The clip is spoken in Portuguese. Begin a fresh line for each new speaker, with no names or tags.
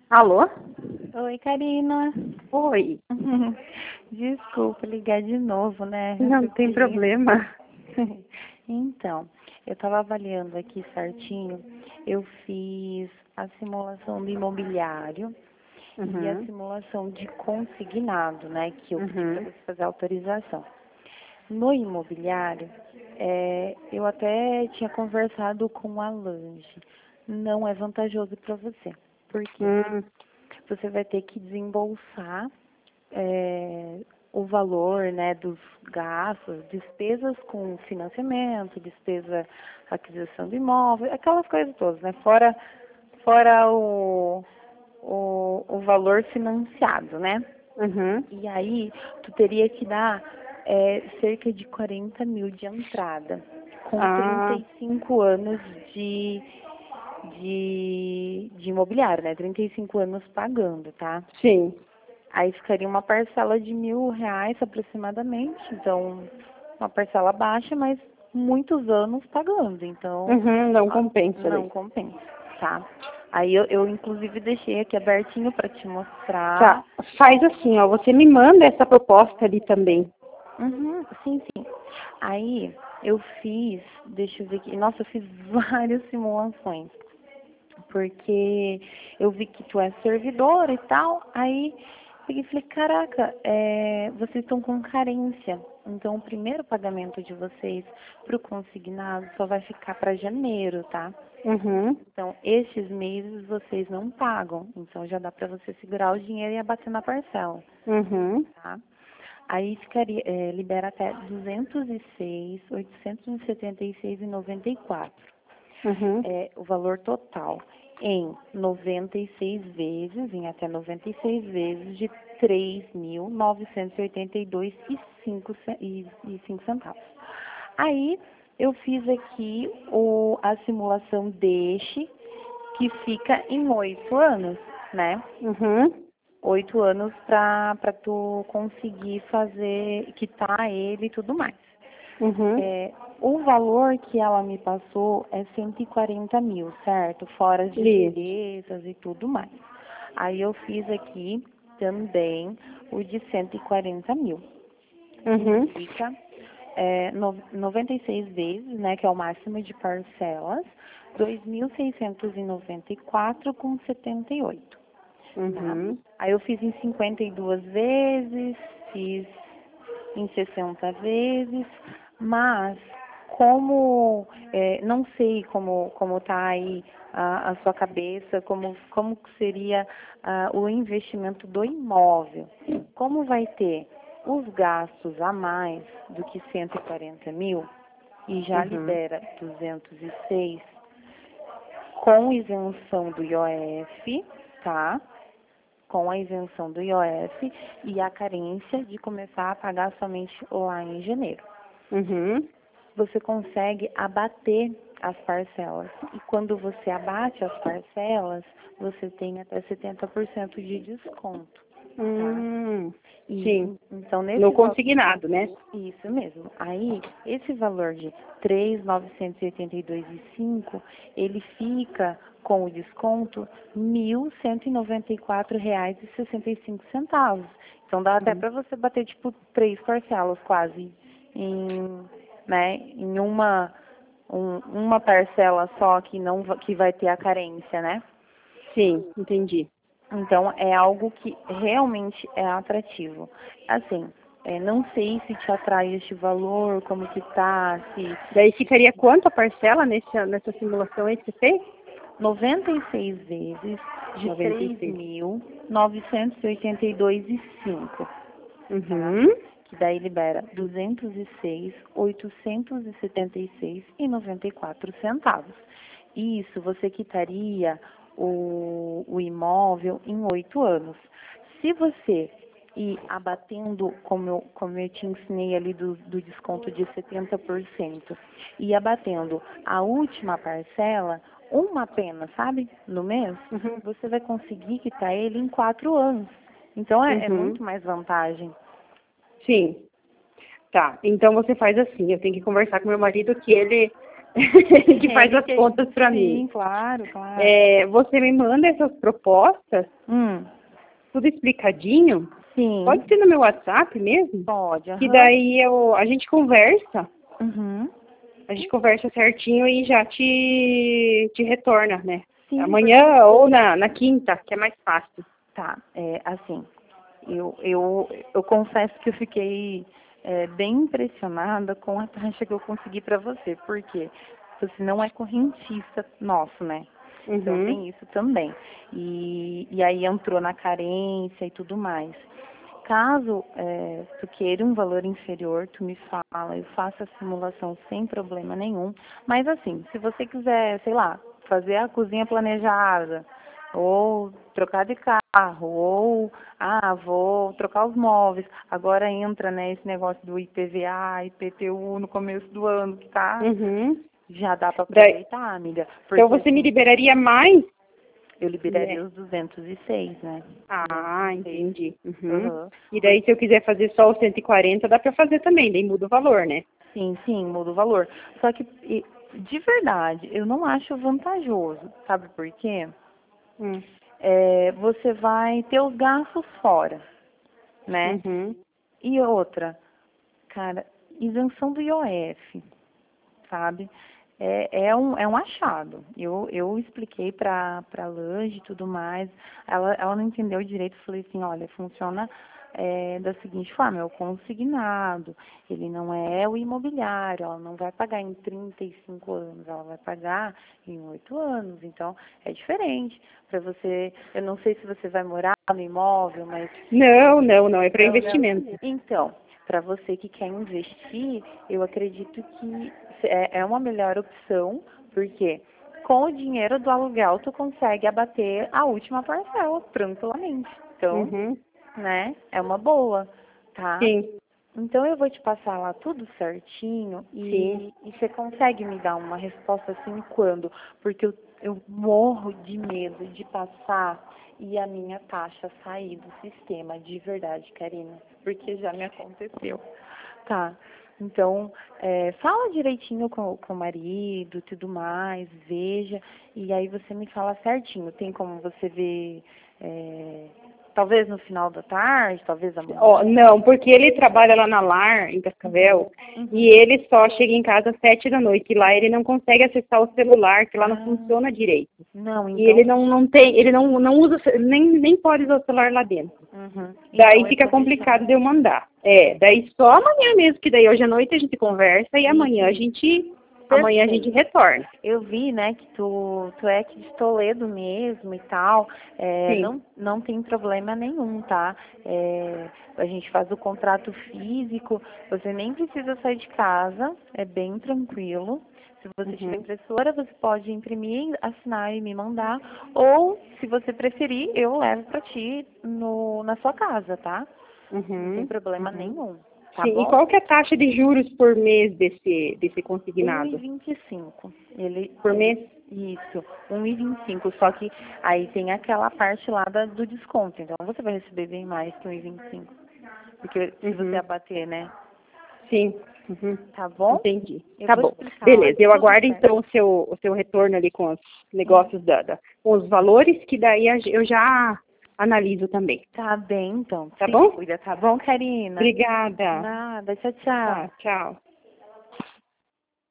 Alô?
Oi, Karina.
Oi.
Desculpa ligar de novo, né?
Não tem problema.
Então, eu estava avaliando aqui certinho. Eu fiz a simulação do imobiliário e a
Uhum.
simulação de consignado, né? Que eu pedi para
Uhum.
você fazer a autorização. No imobiliário, eu até tinha conversado com a Lange. Não é vantajoso para você. Por quê?
Hum.
Você vai ter que desembolsar o valor, né, dos gastos, despesas com financiamento, despesa aquisição de imóvel, aquelas coisas todas, né? Fora o valor financiado, né?
Uhum.
E aí, tu teria que dar cerca de 40 mil de entrada, com
Ah,
35 anos de imobiliário, né? 35 anos pagando, tá?
sim.
Aí ficaria uma parcela de R$ 1.000 aproximadamente, então uma parcela baixa, mas muitos anos pagando, então
Uhum. Não compensa
não
daí.
compensa, tá? Aí eu inclusive deixei aqui abertinho para te
Tá.
mostrar.
Faz assim, ó. Você me manda essa proposta ali também.
Uhum, sim, sim. Aí eu fiz, deixa eu ver aqui, nossa, eu fiz várias simulações, porque eu vi que tu é servidora e tal, aí peguei e falei, caraca, vocês estão com carência, então o primeiro pagamento de vocês para o consignado só vai ficar para janeiro, tá?
Uhum.
Então, estes meses vocês não pagam, então já dá para você segurar o dinheiro e abater na parcela,
Uhum.
tá? Aí ficaria, libera até 206, 876,94.
Uhum.
O valor total em 96 vezes, em até 96 vezes de 3.982,05 centavos. Aí eu fiz aqui a simulação deste, que fica em 8 anos, né?
Uhum.
8 anos para tu conseguir fazer, quitar ele e tudo mais.
Uhum.
O valor que ela me passou é 140 mil, certo? Fora as
Isso.
despesas e tudo mais. Aí eu fiz aqui também o de 140 mil, que
Uhum.
fica 96 vezes, né, que é o máximo de parcelas, 2.694,78. Tá?
Uhum.
Aí eu fiz em 52 vezes, fiz em 60 vezes, mas não sei como tá aí a sua cabeça, como que seria o investimento do imóvel. Como vai ter os gastos a mais do que 140 mil e já
Uhum.
libera 206 com isenção do IOF, tá? Com a isenção do IOF e a carência de começar a pagar somente lá em janeiro.
Uhum.
Você consegue abater as parcelas. E quando você abate as parcelas, você tem até 70% de desconto, tá?
Hum.
E
Sim.
então
No
nesse
consignado, né?
isso mesmo. Aí, esse valor de 3.982,05, ele fica com o desconto R$ 1.194,65. Então dá até
Uhum.
para você bater tipo 3 parcelas quase em, né, em uma parcela só que não que vai ter a carência, né?
Sim, entendi.
Então, é algo que realmente é atrativo. Assim, não sei se te atrai este valor, como que tá, se
Daí ficaria quanto a parcela nessa simulação aí que você fez?
96 vezes de
96.
3.982,05, tá?
Uhum.
Que daí libera 206.876,94 centavos. Isso você quitaria o imóvel em 8 anos. Se você ir abatendo, como eu te ensinei ali do desconto de 70%, e abatendo a última parcela, uma pena, sabe? No mês,
Uhum.
você vai conseguir quitar ele em 4 anos. Então é
Uhum.
muito mais vantagem.
Sim. Tá. Então você faz assim, eu tenho que conversar com meu marido que ele que faz as contas para mim.
Sim, claro, claro.
Você me manda essas propostas, tudo explicadinho.
Sim.
Pode ser no meu WhatsApp mesmo?
Pode,
Que daí a gente conversa.
Uhum.
A gente conversa certinho e já te retorna, né?
Sim,
amanhã ou na quinta, que é mais fácil.
Tá, assim, eu confesso que eu fiquei bem impressionada com a taxa que eu consegui para você, porque você não é correntista nosso, né? Então tem isso também. E aí entrou na carência e tudo mais. Caso tu queira um valor inferior, tu me fala, eu faço a simulação sem problema nenhum. Mas assim, se você quiser, sei lá, fazer a cozinha planejada, ou trocar de carro, ou vou trocar os móveis. Agora entra, né, esse negócio do IPVA, IPTU no começo do ano, que tá. Já dá para aproveitar, amiga.
Porque, então você me liberaria mais?
Eu liberaria os 206, né?
Ah, entendi. E daí, se eu quiser fazer só os 140, dá para fazer também, daí muda o valor, né?
Sim, muda o valor. Só que, de verdade, eu não acho vantajoso. Sabe por quê? Você vai ter os gastos fora, né? E outra, cara, isenção do IOF, sabe? É um achado. Eu expliquei pra Lange e tudo mais, ela não entendeu direito, falei assim, olha, funciona da seguinte forma, é o consignado, ele não é o imobiliário, ela não vai pagar em 35 anos, ela vai pagar em 8 anos, então é diferente. Para você, eu não sei se você vai morar no imóvel, mas...
Não, é para investimento.
Não. Então, para você que quer investir, eu acredito que é uma melhor opção, porque com o dinheiro do aluguel tu consegue abater a última parcela tranquilamente. Então, né, é uma boa, tá?
Sim.
Então eu vou te passar lá tudo certinho e você consegue me dar uma resposta assim quando? Porque eu morro de medo de passar e a minha taxa sair do sistema, de verdade, Karina, porque já me aconteceu. Tá, então fala direitinho com o marido, tudo mais, veja, e aí você me fala certinho. Tem como você ver... talvez no final da tarde, talvez amanhã?
Não, porque ele trabalha lá na LAR, em Cascavel, e ele só chega em casa às 7 da noite. E lá ele não consegue acessar o celular, que lá não funciona direito.
Não, então...
E ele ele não usa, nem pode usar o celular lá dentro. Daí
Então,
fica complicado de eu mandar. Daí só amanhã mesmo, que daí hoje à noite a gente conversa e amanhã a gente retorna.
Eu vi, né, que tu é aqui de Toledo mesmo e tal. Não tem problema nenhum, tá? A gente faz o contrato físico, você nem precisa sair de casa, é bem tranquilo. Se você tiver impressora, você pode imprimir, assinar e me mandar. Ou, se você preferir, eu levo para ti na sua casa, tá? Não tem problema nenhum. Tá bom?
E qual que é a taxa de juros por mês desse consignado?
1,25.
Por mês?
Isso, 1,25. Só que aí tem aquela parte lá do desconto. Então você vai receber bem mais que 1,25. Porque se você abater, né?
Sim.
Tá bom?
Entendi. Tá bom. Beleza, eu aguardo então o seu retorno ali com os negócios com os valores, que daí eu já analiso também.
Tá bem, então.
Tá bom?
Cuida, tá bom, Karina?
Obrigada.
Nada, tchau.
Tchau.